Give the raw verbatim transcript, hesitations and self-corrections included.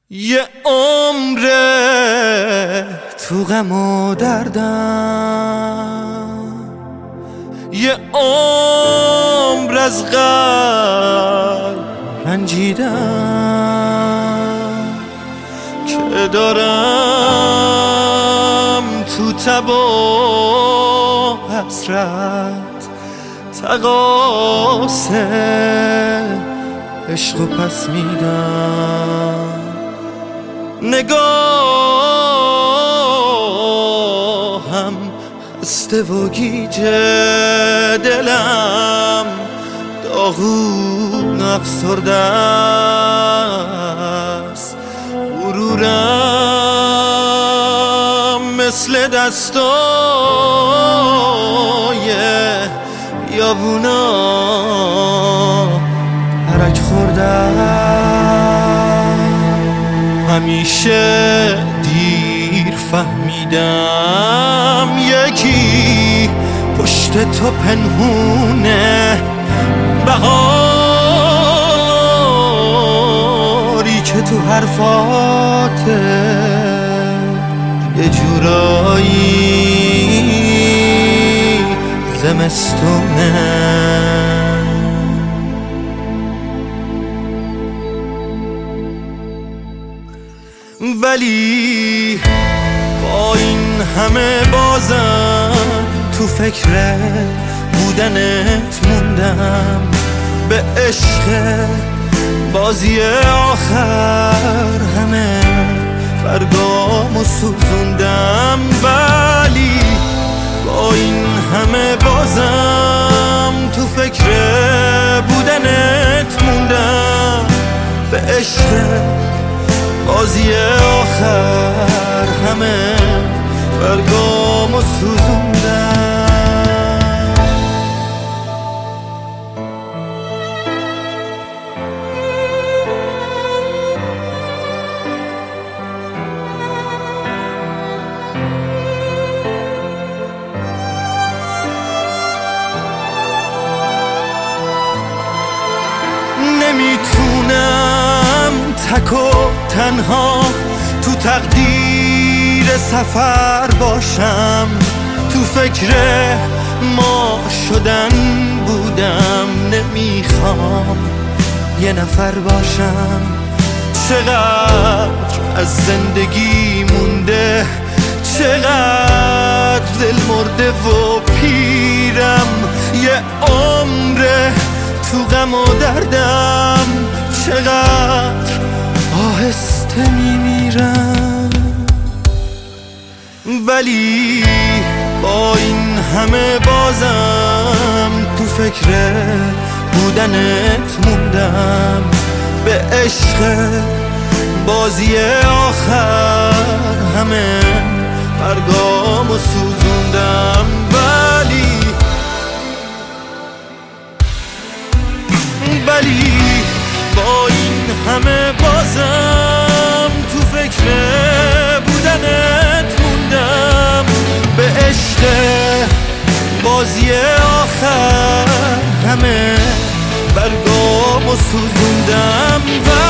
یه عمره تو غم و دردم، یه عمر از قلب رنجیدم که دارم تو تب و حسرت تقاصه عشق و پس میدم. نگاهم خسته و گیجه، دلم داغون افسرده است، غرورم مثل دستای بیابونا پرک خورده. همیشه دیر فهمیدم یکی پشت تو پنهونه، بهاری که تو حرفاته یه جورایی زمستونه. ولی با این همه بازم تو فکر بودنت موندم، به عشق بازی آخر همه برگامو سوزوندم. ولی با این همه بازم تو فکر بودنت موندم، به عشق بازی آخر همه برگامو سوزوندم. نمیتونم تک و تنها تو تقدیر سفر باشم، تو فکر ما شدن بودم، نمیخوام یه نفر باشم. چقدر از زندگی مونده، چقدر دل مرده و پیرم، یه عمره تو غم و دردم، چقدر آهسته میمیرم. ولی با این همه بازم تو فکر بودنت موندم، به عشق بازی آخر همه برگامو سوزوندم. ولی ولی با این همه بازم تو فکر بودنت موندم، به عشق بازی آخر همه برگامو سوزوندم.